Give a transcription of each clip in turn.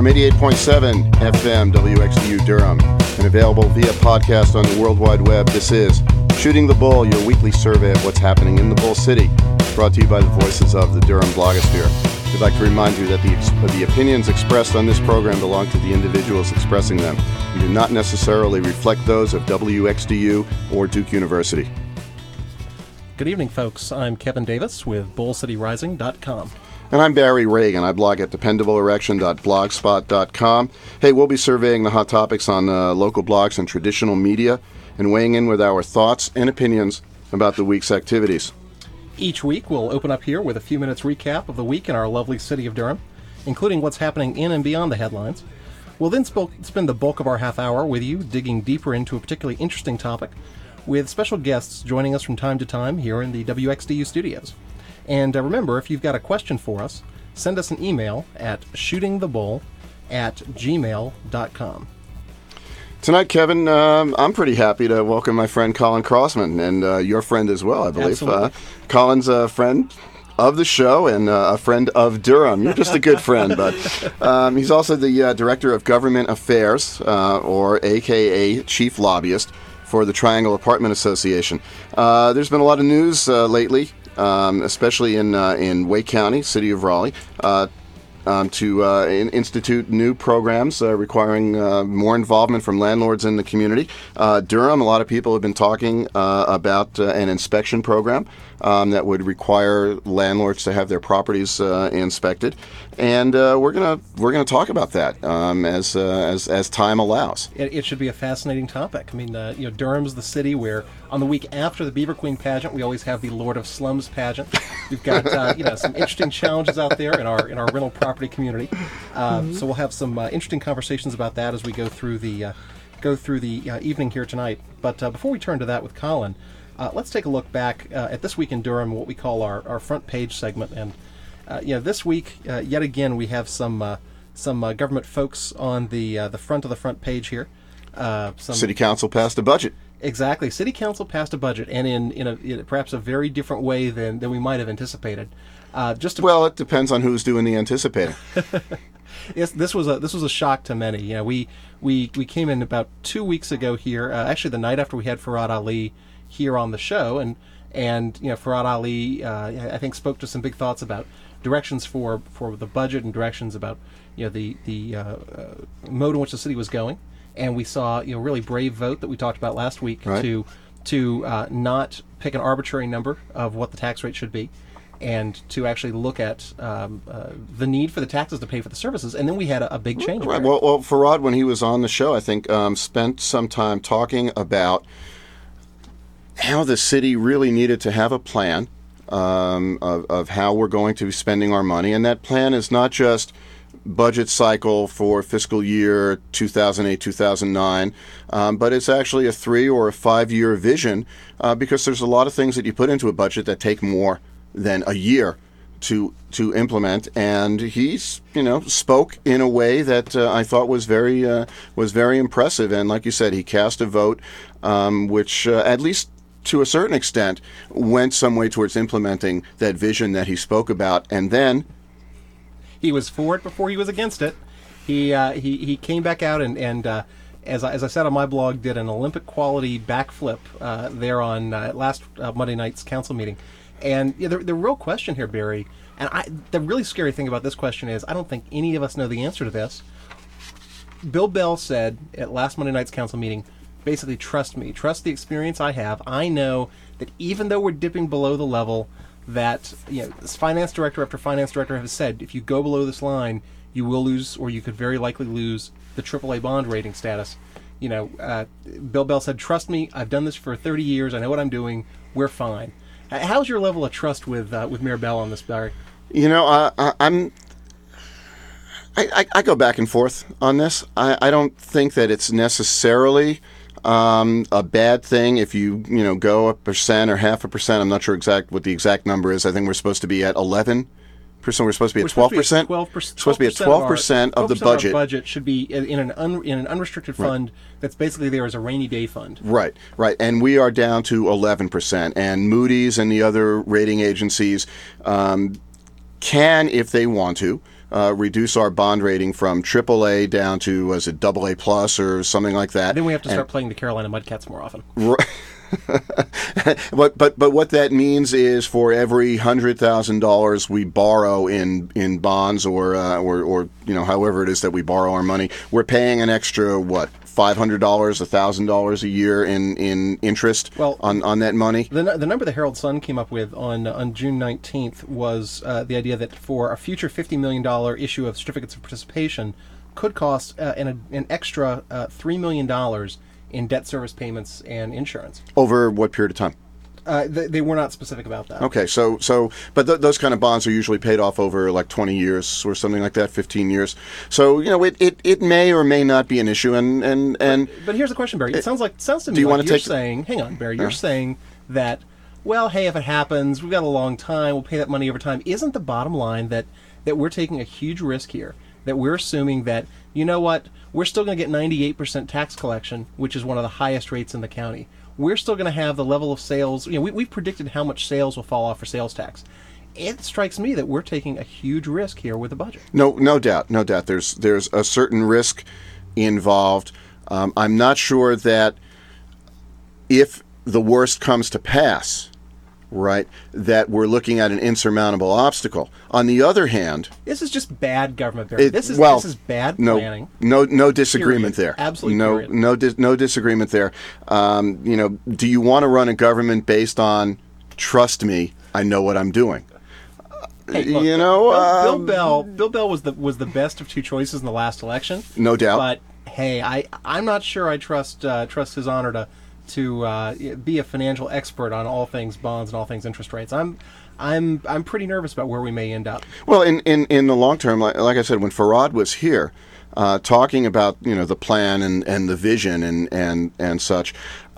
from 88.7 FM WXDU Durham and available via podcast on the World Wide Web. This is Shooting the Bull, your weekly survey of what's happening in the Bull City, brought to you by the voices of the Durham blogosphere. We'd like to remind you that the opinions expressed on this program belong to the individuals expressing them and do not necessarily reflect those of WXDU or Duke University. Good evening, folks. I'm Kevin Davis with BullCityRising.com. And I'm Barry Reagan. I blog at dependableerection.blogspot.com. Hey, we'll be surveying the hot topics on local blogs and traditional media and weighing in with our thoughts and opinions about the week's activities. Each week, we'll open up here with a few minutes recap of the week in our lovely city of Durham, including what's happening in and beyond the headlines. We'll then spend the bulk of our half hour with you, digging deeper into a particularly interesting topic, with special guests joining us from time to time here in the WXDU studios. And remember, if you've got a question for us, send us an email at shootingthebull@gmail.com. Tonight, Kevin, I'm pretty happy to welcome my friend Colin Crossman, and your friend as well, I believe. Colin's a friend of the show and a friend of Durham. You're just a good friend, but he's also the Director of Government Affairs, or AKA Chief Lobbyist, for the Triangle Apartment Association. There's been a lot of news lately, especially in Wake County, city of Raleigh, to institute new programs requiring more involvement from landlords in the community. Durham, a lot of people have been talking about an inspection program that would require landlords to have their properties inspected, and we're gonna talk about that as time allows. It should be a fascinating topic. I mean, Durham's the city where on the week after the Beaver Queen pageant, we always have the Lord of Slums pageant. We've got some interesting challenges out there in our rental property community. So we'll have some interesting conversations about that as we go through the evening here tonight. But before we turn to that with Colin, let's take a look back at this week in Durham, what we call our front page segment. And this week, yet again, we have some government folks on the front of the front page here. City Council passed a budget. Exactly. City Council passed a budget, and in perhaps a very different way than we might have anticipated. Well, it depends on who's doing the anticipating. Yes, this was a shock to many. We came in about 2 weeks ago here, actually the night after we had Farhad Ali here on the show, and Farhad Ali I think spoke to some big thoughts about directions for the budget and directions about the mode in which the city was going. And we saw really brave vote that we talked about last week, right, to not pick an arbitrary number of what the tax rate should be, and to actually look at the need for the taxes to pay for the services. And then we had a big change. Right. Well, Farhad, when he was on the show, I think spent some time talking about how the city really needed to have a plan of how we're going to be spending our money, and that plan is not just budget cycle for fiscal year 2008-2009, but it's actually a 3 or a 5 year vision, because there's a lot of things that you put into a budget that take more than a year to implement. And he spoke in a way that I thought was very impressive. And like you said, he cast a vote which at least to a certain extent went some way towards implementing that vision that he spoke about. And then he was for it before he was against it. He came back out and as I said on my blog, did an Olympic quality backflip there on last Monday night's council meeting. And the real question here, Barry, and the really scary thing about this question is I don't think any of us know the answer to this. Bill Bell said at last Monday night's council meeting, basically, trust me, trust the experience I have. I know that even though we're dipping below the level that finance director after finance director has said, if you go below this line, you will lose, or you could very likely lose, the AAA bond rating status. Bill Bell said, trust me, I've done this for 30 years, I know what I'm doing, we're fine. How's your level of trust with Mayor Bell on this, Barry? I go back and forth on this. I don't think that it's necessarily a bad thing if you go 1% or 0.5%. I'm not sure what the exact number is. I think we're supposed to be at 11%. We're supposed to be at 12%. 12%. Supposed to be at 12% of the budget. Our budget should be in an unrestricted fund that's basically there as a rainy day fund. Right. And we are down to 11%. And Moody's and the other rating agencies can, if they want to, reduce our bond rating from AAA down to, was it AA plus or something like that. Then we have to start playing the Carolina Mudcats more often. but what that means is for every $100,000 we borrow in bonds or however it is that we borrow our money, we're paying an extra $500, $1,000 a year in interest on that money. The number the Herald Sun came up with on June 19th was the idea that for a future $50 million issue of certificates of participation could cost an extra $3 million in debt service payments and insurance. Over what period of time? They were not specific about that. Okay, but those kind of bonds are usually paid off over like 20 years or something like that, 15 years. So it may or may not be an issue. But here's the question, Barry. It sounds to me like you're saying, hang on, Barry, you're saying that, well, hey, if it happens, we've got a long time, we'll pay that money over time. Isn't the bottom line that we're taking a huge risk here? That we're assuming that, you know what, we're still going to get 98% tax collection, which is one of the highest rates in the county. We're still going to have the level of sales. We've predicted how much sales will fall off for sales tax. It strikes me that we're taking a huge risk here with the budget. No doubt. There's a certain risk involved. I'm not sure that if the worst comes to pass, right, that we're looking at an insurmountable obstacle. On the other hand, this is just bad government, Barry. This is bad planning. No disagreement period. there. Absolutely. No disagreement there. Do you want to run a government based on trust me, I know what I'm doing? Hey, look, Bill Bell was the best of two choices in the last election. No doubt. But hey, I'm not sure I trust his honor to be a financial expert on all things bonds and all things interest rates. I'm pretty nervous about where we may end up. Well, in the long term, like I said, when Farad was here, talking about the plan and the vision and such,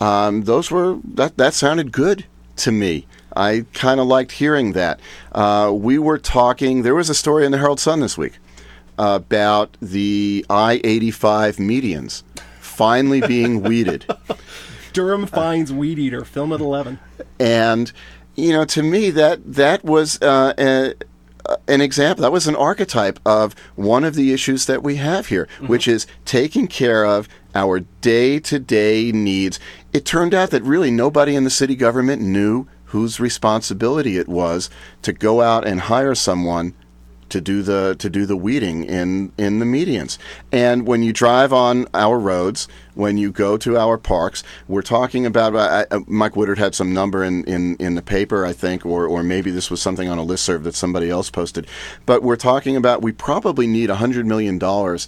that sounded good to me. I kind of liked hearing that. We were talking. There was a story in the Herald Sun this week about the I-85 medians finally being weeded. Durham finds weed eater. Film at 11. And to me that was an example. That was an archetype of one of the issues that we have here, which is taking care of our day-to-day needs. It turned out that really nobody in the city government knew whose responsibility it was to go out and hire someone to do the weeding in the medians. And when you drive on our roads, when you go to our parks, we're talking about Mike Woodard had some number in the paper, I think, or maybe this was something on a listserv that somebody else posted. But we're talking about we probably need $100 million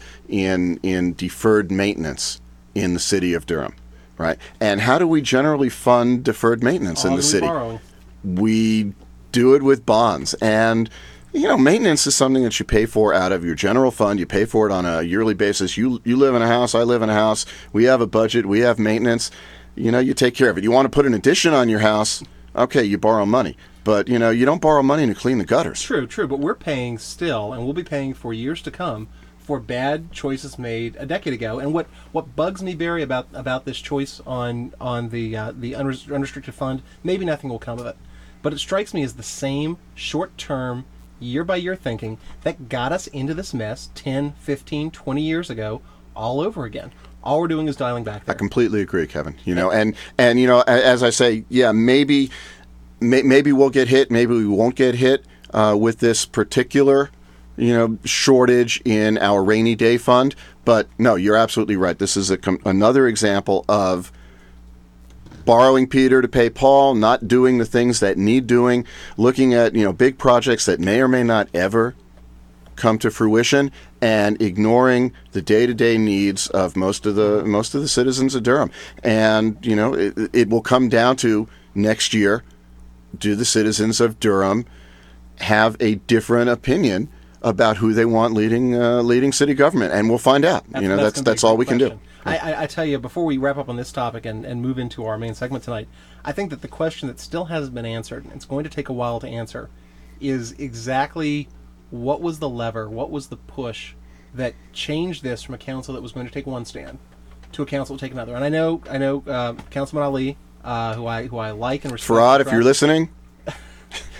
in deferred maintenance in the city of Durham. Right. And how do we generally fund deferred maintenance in the city? Borrowing. We do it with bonds. And maintenance is something that you pay for out of your general fund. You pay for it on a yearly basis. You live in a house. I live in a house. We have a budget. We have maintenance. You take care of it. You want to put an addition on your house, okay, you borrow money. But, you don't borrow money to clean the gutters. True. But we're paying still, and we'll be paying for years to come, for bad choices made a decade ago. And what bugs me, Barry, about this choice on the unrestricted fund, maybe nothing will come of it, but it strikes me as the same short-term, year-by-year thinking that got us into this mess 10, 15, 20 years ago all over again. All we're doing is dialing back there. I completely agree, Kevin. And as I say, yeah, maybe we'll get hit, maybe we won't get hit with this particular shortage in our rainy day fund. But no, you're absolutely right. This is another example of borrowing Peter to pay Paul, not doing the things that need doing, looking at big projects that may or may not ever come to fruition, and ignoring the day-to-day needs of most of the citizens of Durham. And it will come down to next year: do the citizens of Durham have a different opinion about who they want leading city government? And we'll find out. That's all we can do. I tell you, before we wrap up on this topic and move into our main segment tonight, I think that the question that still hasn't been answered, and it's going to take a while to answer, is exactly what was the lever, what was the push that changed this from a council that was going to take one stand to a council to take another. And I know, Councilman Ali, who I like and respect. Farad, if you're listening,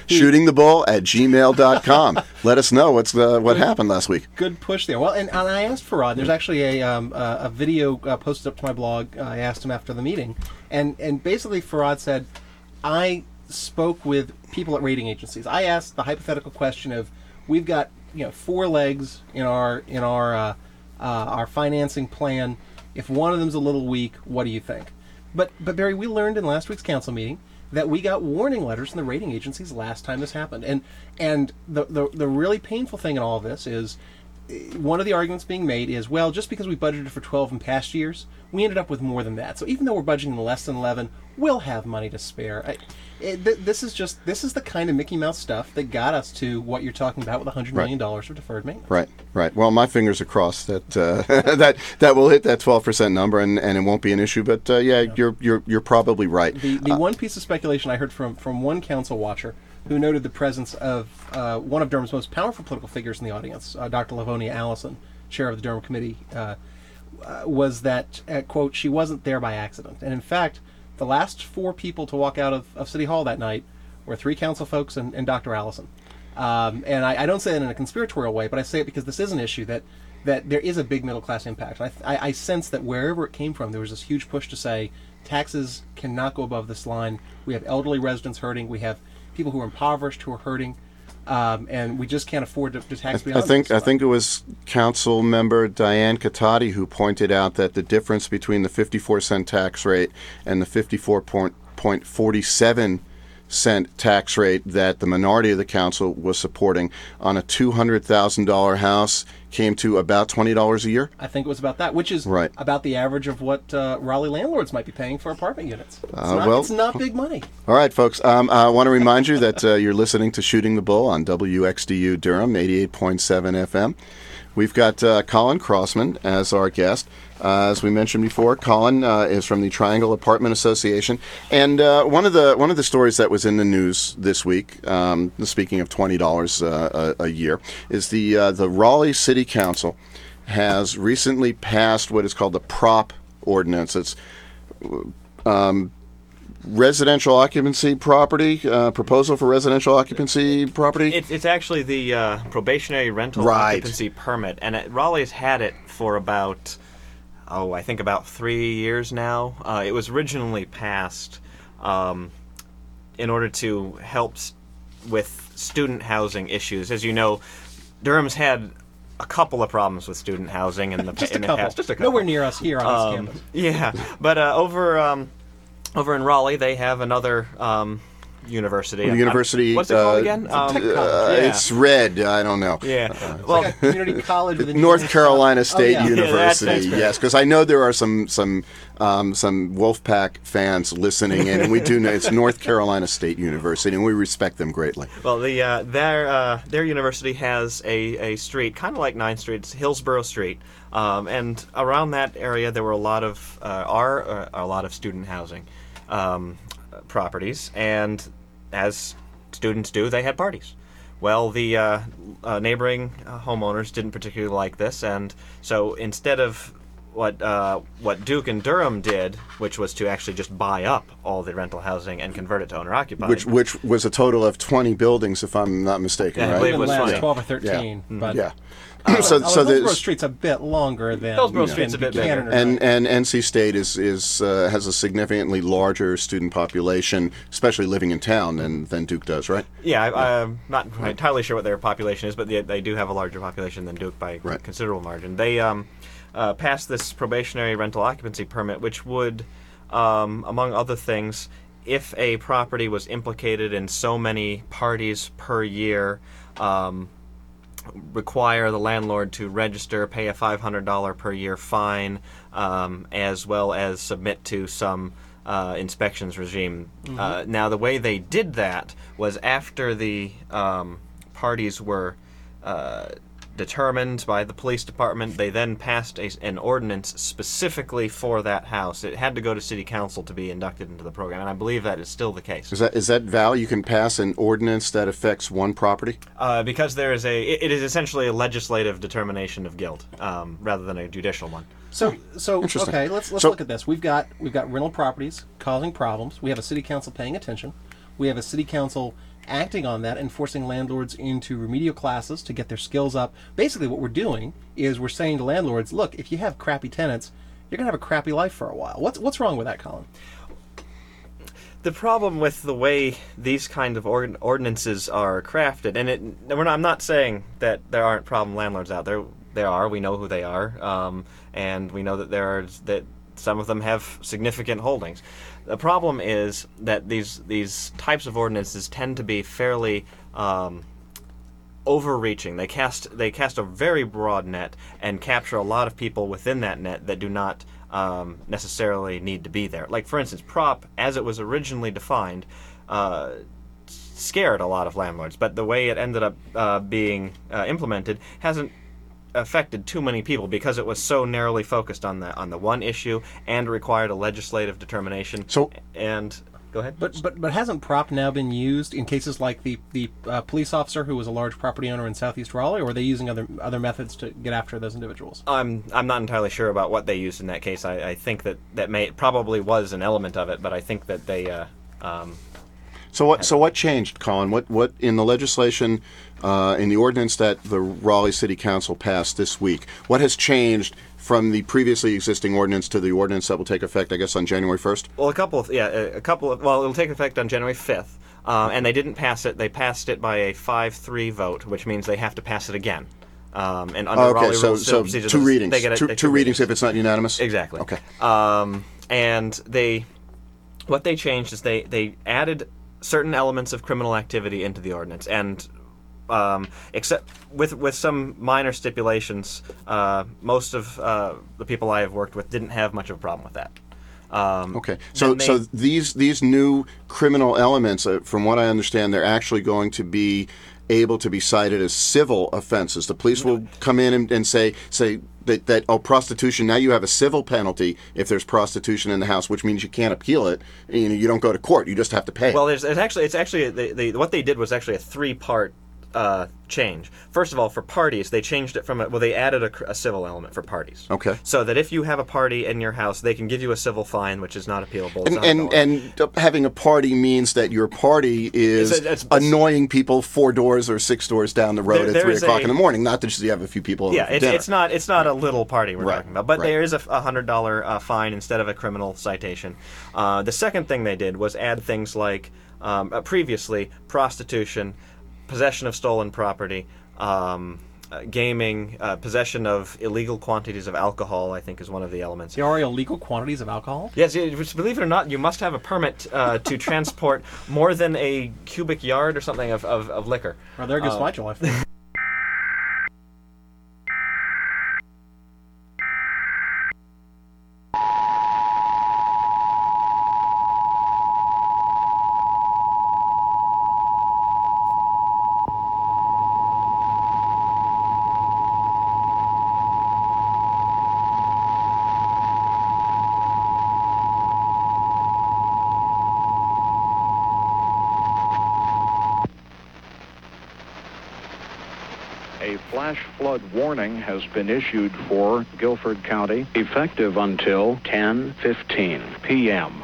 shootingthebull@gmail.com. Let us know what happened last week. Good push there. Well, and I asked Farad. There's actually a video posted up to my blog. I asked him after the meeting, and basically Farad said, I spoke with people at rating agencies. I asked the hypothetical question of, we've got 4 legs in our financing plan. If one of them's a little weak, what do you think? But Barry, we learned in last week's council meeting that we got warning letters from the rating agencies last time this happened. And the really painful thing in all of this is, one of the arguments being made is, well, just because we budgeted for 12 in past years, we ended up with more than that. So even though we're budgeting less than 11, we'll have money to spare. This is the kind of Mickey Mouse stuff that got us to what you're talking about with $100 million of deferred maintenance. Right. Well, my fingers are crossed that that will hit that 12% number and it won't be an issue. But you're probably right. The one piece of speculation I heard from one council watcher who noted the presence of one of Durham's most powerful political figures in the audience, Dr. Lavonia Allison, chair of the Durham Committee, was that, quote, she wasn't there by accident. And in fact, the last 4 people to walk out of City Hall that night were 3 council folks and Dr. Allison. And I don't say that in a conspiratorial way, but I say it because this is an issue that there is a big middle-class impact. I sense that wherever it came from, there was this huge push to say taxes cannot go above this line. We have elderly residents hurting. We have people who are impoverished who are hurting. And we just can't afford to tax beyond this. I think it was Council Member Diane Katati who pointed out that the difference between the 54-cent tax rate and the 54.47-cent tax rate that the minority of the council was supporting on a $200,000 house came to about $20 a year. I think it was about that, which is about the average of what Raleigh landlords might be paying for apartment units. It's not big money. All right, folks. I want to remind you that you're listening to Shooting the Bull on WXDU Durham, 88.7 FM. We've got Colin Crossman as our guest. As we mentioned before, Colin is from the Triangle Apartment Association, and one of the stories that was in the news this week, speaking of $20 a year, is the Raleigh City Council has recently passed what is called the PROP ordinance. It's residential occupancy property, proposal for residential occupancy property. It's actually the probationary rental occupancy permit, and Raleigh has had it for about I think about 3 years now. It was originally passed in order to help with student housing issues. As you know, Durham's had a couple of problems with student housing in the past. Just a couple. Nowhere near us here on this campus. Yeah, but over in Raleigh, they have another university. What's it called again? It's red. I don't know. Yeah. Well, like a community college with North Carolina State University. Yeah, yes, because I know there are some Wolfpack fans listening in, and we do know it's North Carolina State University, and we respect them greatly. Well, their university has a street, kind of like 9th Street, it's Hillsborough Street, and around that area there were a lot of student housing properties, and as students do, they had parties. Well, the neighboring homeowners didn't particularly like this, and so instead of what Duke and Durham did, which was to actually just buy up all the rental housing and convert it to owner-occupied. Which was a total of 20 buildings, if I'm not mistaken, right? I believe it was 20. 12 or 13. Yeah. But yeah. So Hillsborough Street's a bit longer than Hillsborough Street's a bit bigger, and NC State is has a significantly larger student population, especially living in town, than Duke does, right? Yeah, I'm not entirely sure what their population is, but they do have a larger population than Duke by a considerable margin. They passed this probationary rental occupancy permit, which would, among other things, if a property was implicated in so many parties per year, require the landlord to register, pay a $500 per year fine, as well as submit to some inspections regime. Mm-hmm. Now, the way they did that was after the parties were determined by the police department, they then passed an ordinance specifically for that house. It had to go to city council to be inducted into the program, and I believe that is still the case. Is that Val? You can pass an ordinance that affects one property? Because it is essentially a legislative determination of guilt, rather than a judicial one. So okay, let's look at this. We've got rental properties causing problems. We have a city council paying attention. We have a city council acting on that and forcing landlords into remedial classes to get their skills up. Basically what we're doing is we're saying to landlords, look, if you have crappy tenants, you're going to have a crappy life for a while. What's wrong with that, Colin? The problem with the way these kind of ordinances are crafted, and I'm not saying that there aren't problem landlords out there. There are. We know who they are, and we know that some of them have significant holdings. The problem is that these types of ordinances tend to be fairly overreaching. They cast a very broad net and capture a lot of people within that net that do not necessarily need to be there. Like, for instance, prop, as it was originally defined, scared a lot of landlords, but the way it ended up being implemented hasn't affected too many people because it was so narrowly focused on the one issue and required a legislative determination. So, and go ahead. But hasn't prop now been used in cases like the police officer who was a large property owner in Southeast Raleigh, or are they using other methods to get after those individuals? I'm not entirely sure about what they used in that case. I think that probably was an element of it, but I think that they. So what changed, Colin? What in the legislation, in the ordinance that the Raleigh City Council passed this week? What has changed from the previously existing ordinance to the ordinance that will take effect, I guess, on January 1st? Well, it'll take effect on January 5th, and they didn't pass it. They passed it by a 5-3 vote, which means they have to pass it again. And under Raleigh rules, so procedures, two readings. They get two readings if it's not unanimous? Exactly. Okay. And what they changed is they added certain elements of criminal activity into the ordinance, and except with some minor stipulations, most of the people I have worked with didn't have much of a problem with that. Okay, so these new criminal elements, from what I understand, they're actually going to be able to be cited as civil offenses. The police will come in and say that prostitution, now you have a civil penalty if there's prostitution in the house, which means you can't appeal it. You don't go to court. You just have to pay. Well, it's actually what they did was actually a 3-part change. First of all, for parties, they changed it they added a civil element for parties. Okay. So that if you have a party in your house, they can give you a civil fine, which is not appealable. And having a party means that your party is annoying people 4 doors or 6 doors down the road at 3 o'clock in the morning. Not that just you have a few people over for dinner. It's not a little party we're talking about, but there is a $100 fine instead of a criminal citation. The second thing they did was add things like previously prostitution, possession of stolen property, gaming, possession of illegal quantities of alcohol, I think is one of the elements. There are illegal quantities of alcohol? Yes, believe it or not, you must have a permit to transport more than a cubic yard or something of liquor. Well, there goes my life. A flash flood warning has been issued for Guilford County, effective until 10:15 p.m.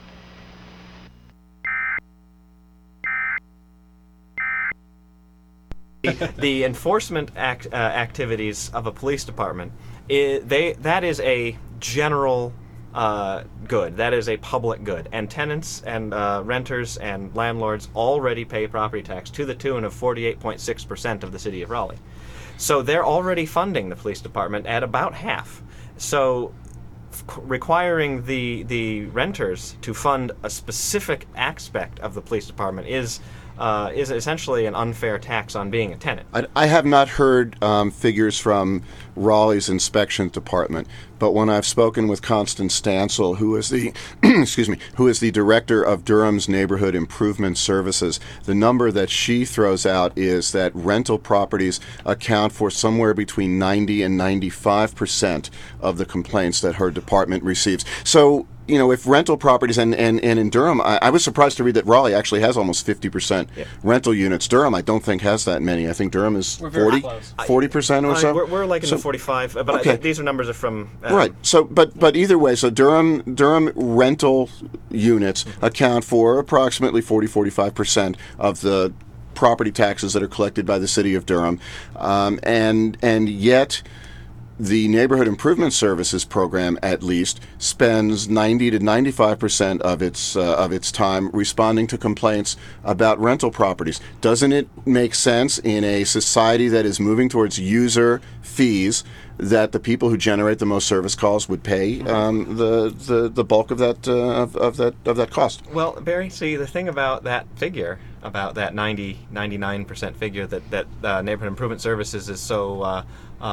The enforcement activities of a police department, that is a general good. That is a public good. And tenants and renters and landlords already pay property tax to the tune of 48.6% of the city of Raleigh. So they're already funding the police department at about half. So requiring the renters to fund a specific aspect of the police department is essentially an unfair tax on being a tenant. I have not heard figures from Raleigh's inspection department, but when I've spoken with Constance Stansel, who is the who is the director of Durham's Neighborhood Improvement Services, the number that she throws out is that rental properties account for somewhere between 90 and 95% of the complaints that her department receives. So, if rental properties and in Durham, I was surprised to read that Raleigh actually has almost 50% rental units. Durham, I don't think has that many. I think Durham is 40% or so. We're like in the 45, but these are numbers are from right. So, but either way, so Durham rental units account for approximately 45% of the property taxes that are collected by the city of Durham, and yet the Neighborhood Improvement Services program, at least, spends 90 to 95% of its time responding to complaints about rental properties. Doesn't it make sense in a society that is moving towards user fees that the people who generate the most service calls would pay the bulk of that cost? Well, Barry, see, the thing about that figure, about that 99% figure that Neighborhood Improvement Services is so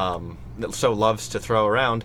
loves to throw around,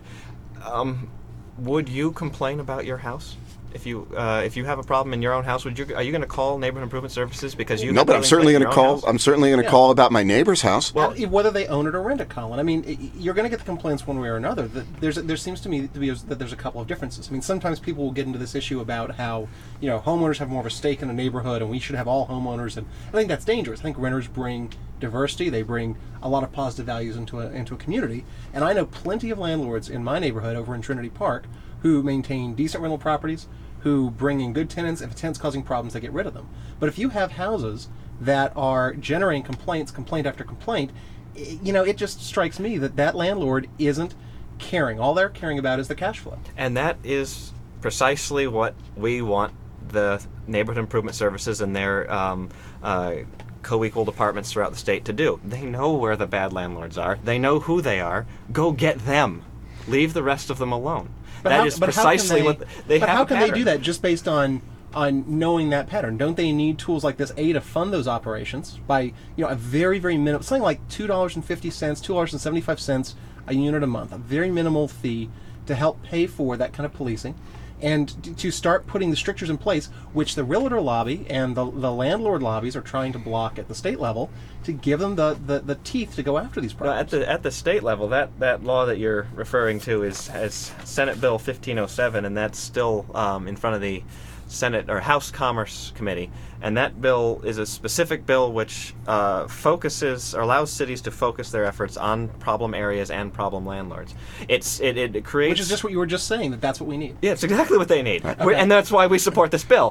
would you complain about your house? If you have a problem in your own house, are you going to call Neighborhood Improvement Services because you? No, but I'm certainly going to call. I'm certainly going to call about my neighbor's house. Well, whether they own it or rent it, Colin. I mean, you're going to get the complaints one way or another. There seems to me to be that there's a couple of differences. I mean, sometimes people will get into this issue about how homeowners have more of a stake in a neighborhood, and we should have all homeowners. And I think that's dangerous. I think renters bring diversity. They bring a lot of positive values into a community. And I know plenty of landlords in my neighborhood over in Trinity Park who maintain decent rental properties, who bring in good tenants. If a tenant's causing problems, they get rid of them. But if you have houses that are generating complaint after complaint, it just strikes me that landlord isn't caring. All they're caring about is the cash flow. And that is precisely what we want the Neighborhood Improvement Services and their co-equal departments throughout the state to do. They know where the bad landlords are. They know who they are. Go get them. Leave the rest of them alone. That is precisely what they have. But how can they do that just based on knowing that pattern? Don't they need tools like this to fund those operations by a very, very minimal, something like $2.50, $2.75 a unit a month, a very minimal fee to help pay for that kind of policing, and to start putting the strictures in place, which the realtor lobby and the landlord lobbies are trying to block at the state level, to give them the teeth to go after these problems. Well, at the state level, that law that you're referring to is Senate Bill 1507, and that's still in front of the Senate or House Commerce Committee, and that bill is a specific bill which focuses or allows cities to focus their efforts on problem areas and problem landlords. It creates, which is just what you were just saying, that's what we need. Yeah, it's exactly what they need, and that's why we support this bill.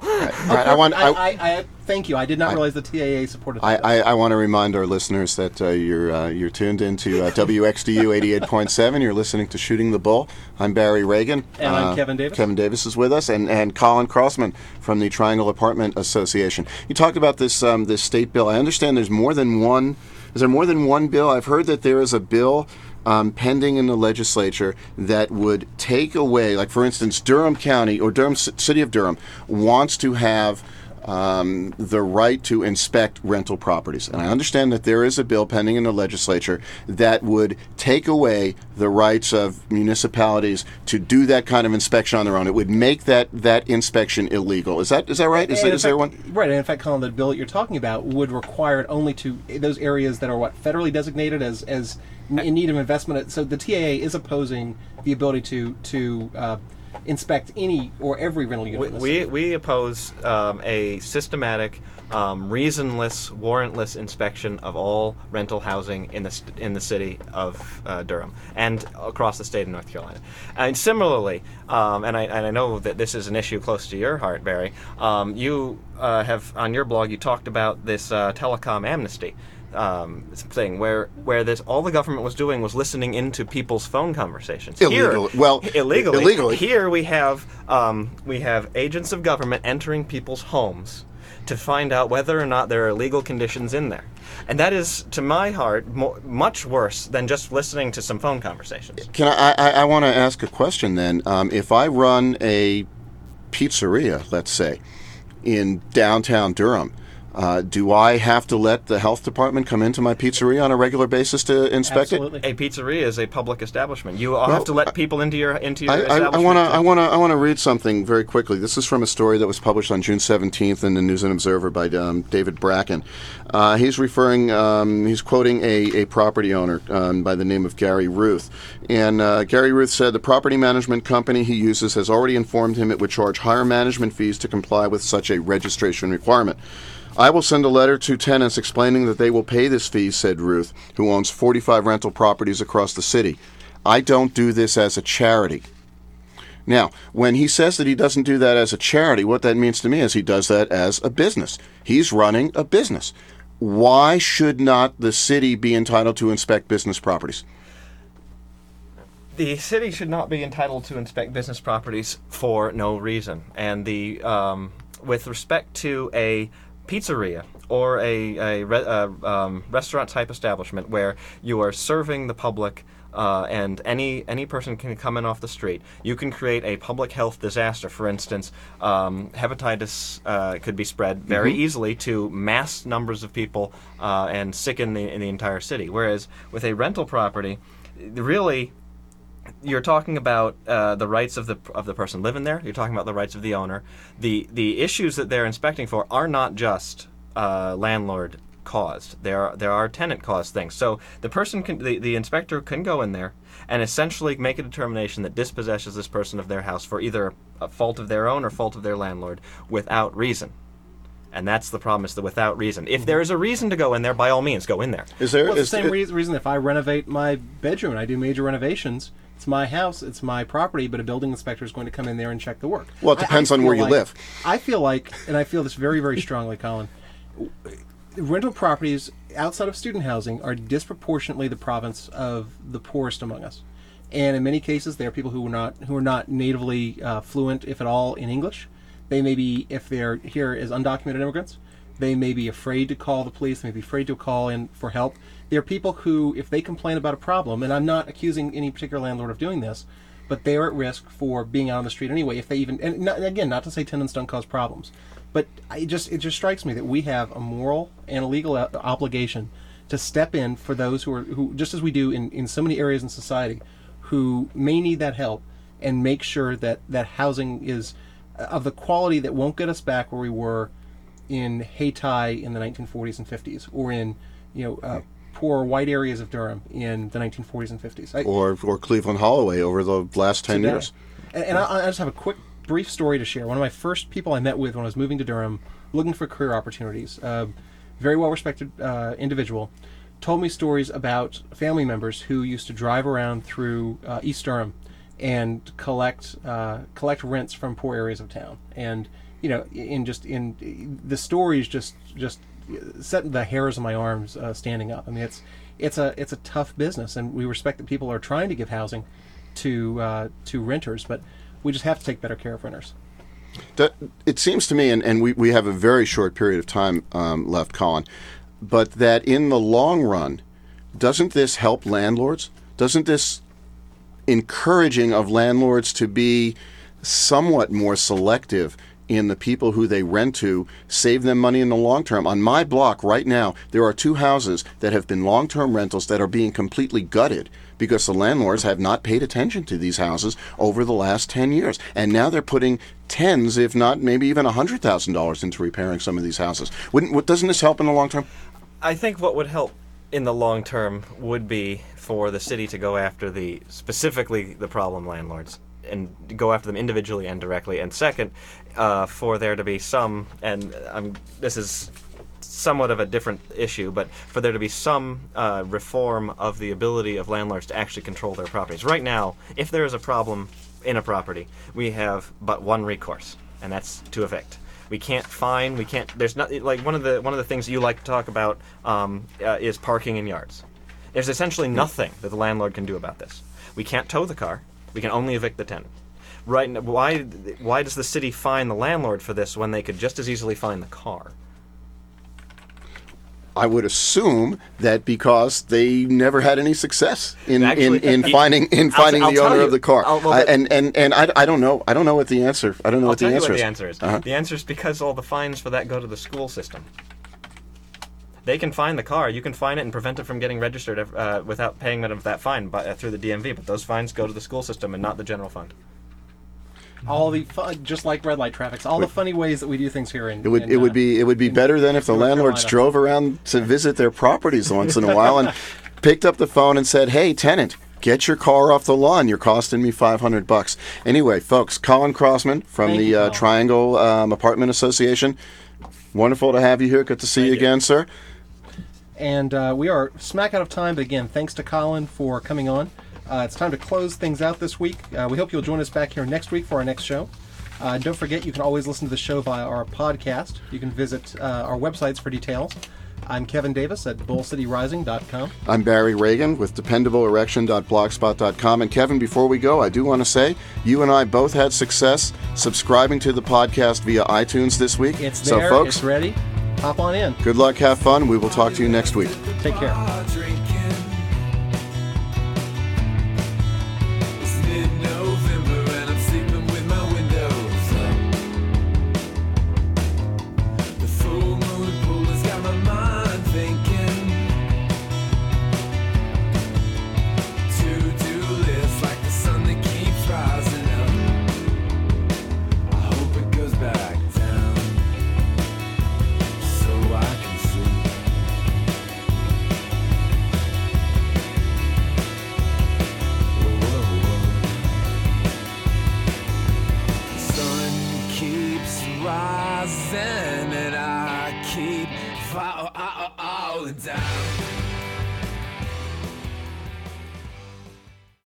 I thank you. I did not realize the TAA supported that. I want to remind our listeners that you're tuned into WXDU 88.7. You're listening to Shooting the Bull. I'm Barry Reagan. And I'm Kevin Davis. Kevin Davis is with us, and Colin Crossman from the Triangle Apartment Association. You talked about this state bill. I understand there's more than one. Is there more than one bill? I've heard that there is a bill pending in the legislature that would take away, like for instance, Durham County or City of Durham wants to have the right to inspect rental properties. And I understand that there is a bill pending in the legislature that would take away the rights of municipalities to do that kind of inspection on their own. It would make that inspection illegal. Is that right? Is there one? Right. And in fact, Colin, the bill that you're talking about would require it only to those areas that are federally designated as in need of investment. So the TAA is opposing the ability to inspect any or every rental unit. We oppose a systematic, reasonless, warrantless inspection of all rental housing in the city of Durham and across the state of North Carolina. And similarly, and I know that this is an issue close to your heart, Barry. You have on your blog you talked about this telecom amnesty thing where all the government was doing was listening into people's phone conversations. Illegally. Here we have agents of government entering people's homes to find out whether or not there are illegal conditions in there. And that is, to my heart, much worse than just listening to some phone conversations. I want to ask a question then. If I run a pizzeria, let's say, in downtown Durham, Do I have to let the health department come into my pizzeria on a regular basis to inspect Absolutely. it? A pizzeria is a public establishment. You have to let people into your establishment. I want to read something very quickly. This is from a story that was published on June 17th in the News and Observer by David Bracken. He's quoting a property owner by the name of Gary Ruth. And Gary Ruth said the property management company he uses has already informed him it would charge higher management fees to comply with such a registration requirement. I will send a letter to tenants explaining that they will pay this fee, said Ruth, who owns 45 rental properties across the city. I don't do this as a charity. Now, when he says that he doesn't do that as a charity, what that means to me is he does that as a business. He's running a business. Why should not the city be entitled to inspect business properties? The city should not be entitled to inspect business properties for no reason. And with respect to a pizzeria or a restaurant type establishment where you are serving the public and any person can come in off the street, you can create a public health disaster. For instance, hepatitis could be spread very easily to mass numbers of people and sicken the entire city. Whereas with a rental property, really, you're talking about the rights of the person living there. You're talking about the rights of the owner. The issues that they're inspecting for are not just landlord caused. There are tenant caused things. So the inspector can go in there and essentially make a determination that dispossesses this person of their house for either a fault of their own or fault of their landlord without reason. And that's the problem, is the without reason. If there is a reason to go in there, by all means, go in there. The same reason if I renovate my bedroom and I do major renovations, it's my house, it's my property, but a building inspector is going to come in there and check the work. Well, it depends on where you live. I feel like, and I feel this very, very strongly, Colin, rental properties outside of student housing are disproportionately the province of the poorest among us. And in many cases, they are people who are not natively fluent, if at all, in English. They may be, if they're here as undocumented immigrants, they may be afraid to call the police, they may be afraid to call in for help. They're people who, if they complain about a problem, and I'm not accusing any particular landlord of doing this, but they're at risk for being out on the street anyway. If they even, and again, not to say tenants don't cause problems, but it just strikes me that we have a moral and a legal obligation to step in for those who just as we do in so many areas in society, who may need that help, and make sure that housing is of the quality that won't get us back where we were in Hayti in the 1940s and 50s, or in poor white areas of Durham in the 1940s and 50s. Or Cleveland Holloway over the last 10 years. And I just have a quick, brief story to share. One of my first people I met with when I was moving to Durham, looking for career opportunities, very well-respected individual, told me stories about family members who used to drive around through East Durham and collect rents from poor areas of town. And in the stories just set the hairs on my arms standing up. I mean, it's a tough business, and we respect that people are trying to give housing to renters, but we just have to take better care of renters. It seems to me, and we have a very short period of time left, Colin, but that in the long run, doesn't this help landlords? Doesn't this encouraging of landlords to be somewhat more selective in the people who they rent to save them money in the long term? On my block right now, there are 2 houses that have been long-term rentals that are being completely gutted because the landlords have not paid attention to these houses over the last 10 years. And now they're putting tens, if not maybe even $100,000 into repairing some of these houses. Doesn't this help in the long term? I think what would help in the long term would be for the city to go after specifically the problem landlords, and go after them individually and directly. And second, for there to be some, and this is somewhat of a different issue, but for there to be some reform of the ability of landlords to actually control their properties. Right now, if there is a problem in a property, we have but one recourse, and that's to evict. There's not, like, one of the things you like to talk about is parking in yards. There's essentially nothing that the landlord can do about this. We can't tow the car. We can only evict the tenant. Right now, why does the city fine the landlord for this when they could just as easily fine the car? I would assume that because they never had any success in finding the owner of the car. And I don't know. I don't know what the answer. I don't know what the answer is. The answer is because all the fines for that go to the school system. they can find the car. You can find it and prevent it from getting registered without paying them that fine through the DMV. But those fines go to the school system and not the general fund. All the just like red light traffic, all the funny ways that we do things here. It would be better than if the landlords drove around to visit their properties once in a while and picked up the phone and said, "Hey, tenant, get your car off the lawn. You're costing me $500." Anyway, folks, Colin Crossman from the Triangle Apartment Association. Wonderful to have you here. Good to see you again, sir. And we are smack out of time, but again, thanks to Colin for coming on. It's time to close things out this week. We hope you'll join us back here next week for our next show. Don't forget, you can always listen to the show via our podcast. You can visit our websites for details. I'm Kevin Davis at bullcityrising.com. I'm Barry Reagan with dependableerection.blogspot.com. And Kevin, before we go, I do want to say you and I both had success subscribing to the podcast via iTunes this week. It's there. So, folks, it's ready. Hop on in. Good luck. Have fun. We will talk to you next week. Take care. And I keep falling down.